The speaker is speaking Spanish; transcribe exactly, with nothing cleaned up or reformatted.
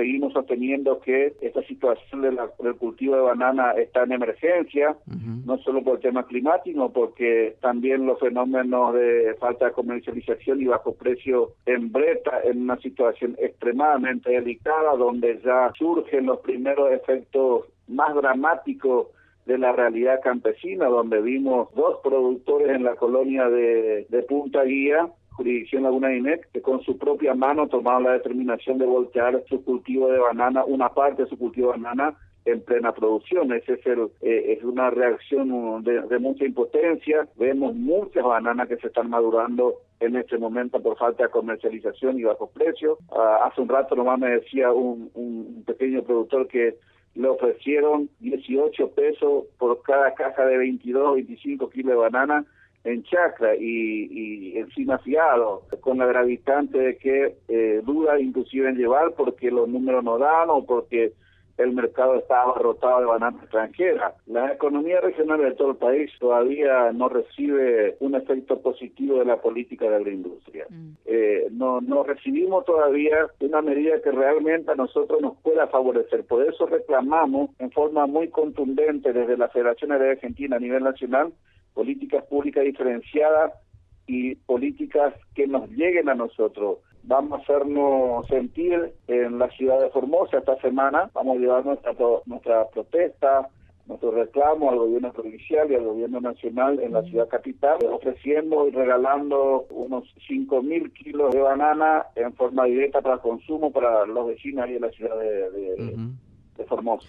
seguimos sosteniendo que esta situación de la, del cultivo de banana está en emergencia, uh-huh. no solo por el tema climático, sino porque también los fenómenos de falta de comercialización y bajo precio en breta en una situación extremadamente delicada, donde ya surgen los primeros efectos más dramáticos de la realidad campesina, donde vimos dos productores en la colonia de, de Punta Guía, jurisdicción Laguna de Inec, que con su propia mano tomaron la determinación de voltear su cultivo de banana, una parte de su cultivo de banana, en plena producción. Ese es, el, eh, es una reacción de, de mucha impotencia. Vemos muchas bananas que se están madurando en este momento por falta de comercialización y bajos precios. Uh, hace un rato nomás me decía un, un pequeño productor que le ofrecieron dieciocho pesos por cada caja de veintidós, veinticinco kilos de banana en chacra y, y encima fiado, con la gravitante de que eh, duda inclusive en llevar porque los números no dan o porque el mercado está abarrotado de banana extranjera. La economía regional de todo el país todavía no recibe un efecto positivo de la política de agroindustria. Mm. Eh, no, no recibimos todavía una medida que realmente a nosotros nos pueda favorecer. Por eso reclamamos en forma muy contundente desde la Federación Agraria Argentina a nivel nacional políticas públicas diferenciadas y políticas que nos lleguen a nosotros. Vamos a hacernos sentir en la ciudad de Formosa esta semana, vamos a llevar nuestra, nuestra protesta, nuestro reclamo al gobierno provincial y al gobierno nacional en la ciudad capital, ofreciendo y regalando unos cinco mil kilos de banana en forma directa para consumo para los vecinos ahí de la ciudad de, de, uh-huh. de Formosa.